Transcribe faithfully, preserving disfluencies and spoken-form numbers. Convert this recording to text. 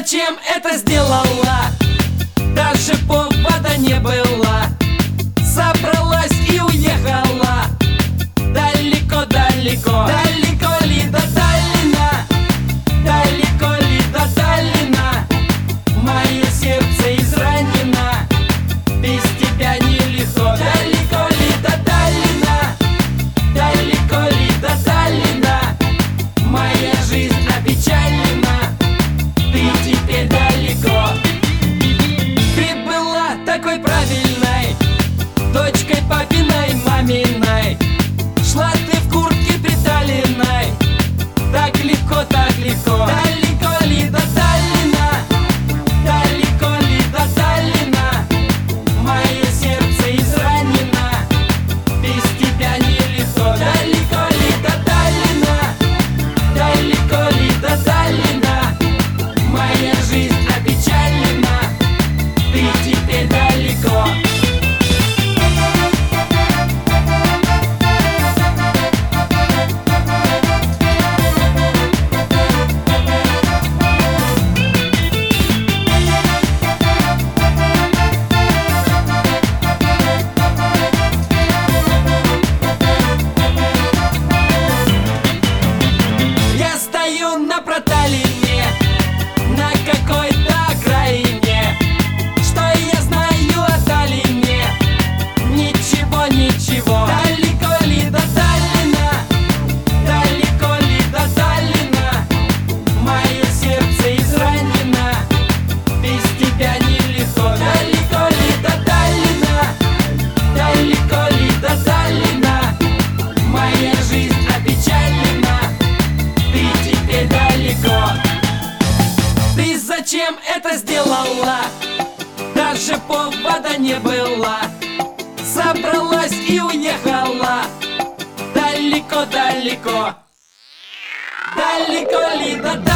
зачем это сделала? Даже повода не было. Собралась и уехала. Далеко-далеко. Далеко ли до Таллина? Далеко ли до Таллина? Мое сердце изранено, без тебя нелегко. Далеко ли до Таллина? Далеко ли до Таллина? Моя жизнь опечалена, ты теперь далеко. Ты была такой правильной, дочкой папиной, маминой. Шла ты в куртке приталенной, так легко, так легко. Далеко ли до Таллина? Далеко ли до Таллина? Мое сердце изранено, без тебя нелегко. Далеко ли до Таллина? Далеко ли до Таллина? Моя жизнь опечалена, ты теперь далеко. Я стою на проталине, на какой-то окраине. Что я знаю о Таллине? Ничего, ничего. Далеко ли до Таллина? Далеко ли до Таллина? Мое сердце изранено, без тебя нелегко. Далеко ли до Таллина? Далеко ли до Таллина? Моя жизнь опечалена, ты теперь далеко. Ты зачем это сделала? Даже повода не было. Собралась и уехала. Далеко-далеко. Далеко ли до